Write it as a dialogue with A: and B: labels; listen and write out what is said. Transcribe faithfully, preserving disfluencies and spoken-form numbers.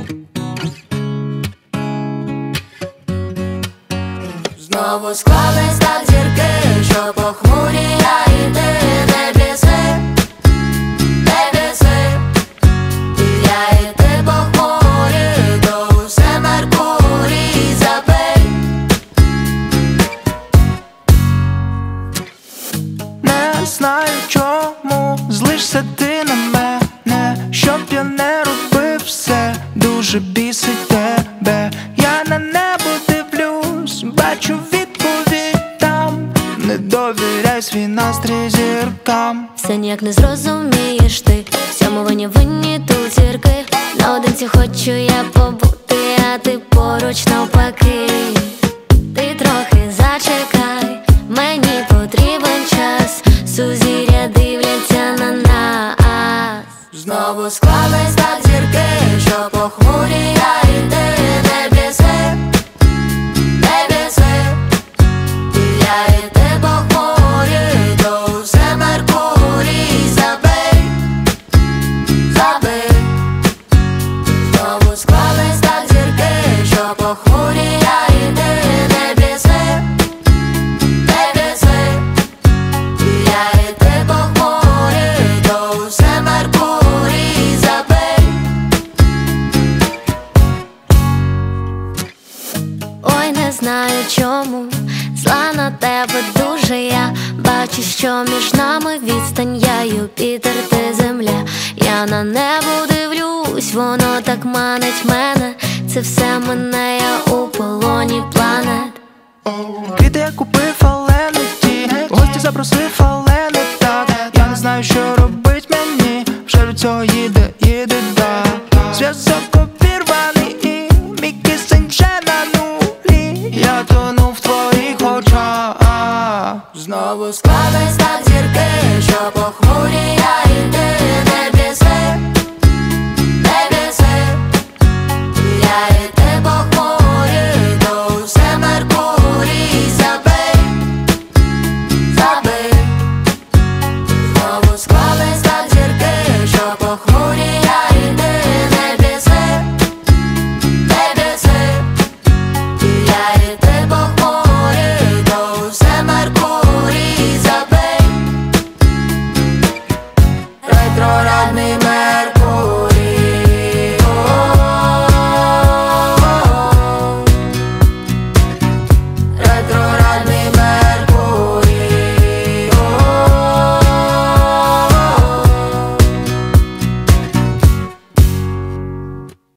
A: Знову склались так зірки, що похмурі я і ти. Не біси, не біси, і я і ти похмурі, то усе Меркурій, забий.
B: Не знаю, чому злишся ти на мене, щоб я не робив все, дуже бісить тебе. Я на небо дивлюсь, бачу відповідь там. Не довіряй свій настрій зіркам.
A: Все ніяк не зрозумієш ти, всьому винні винні тут зірки. Наодинці хочу я побути, а ти поруч навпаки. Ти трохи зачекай, мені потрібен час. Сузір'я дивляться на нас. Знову склались так зірки, що похмурі я і ти. Не біси, не біси, і я і ти похмурі, то усе Меркурій, забий, забий. Знову склались так зірки, що похмурі я і ти. Не біси, не біси, і я і ти похмурі, то усе Меркурій, забий. Ой, не знаю чому зла на тебе дуже я. Бачу, що між нами відстань, я Юпітер, ти земля. Я на небо дивлюсь, воно так манить мене. Це все мене, я у полоні планет.
B: Квіти я купив, але не ті, гості запросив, але не так. Я не знаю, що робити.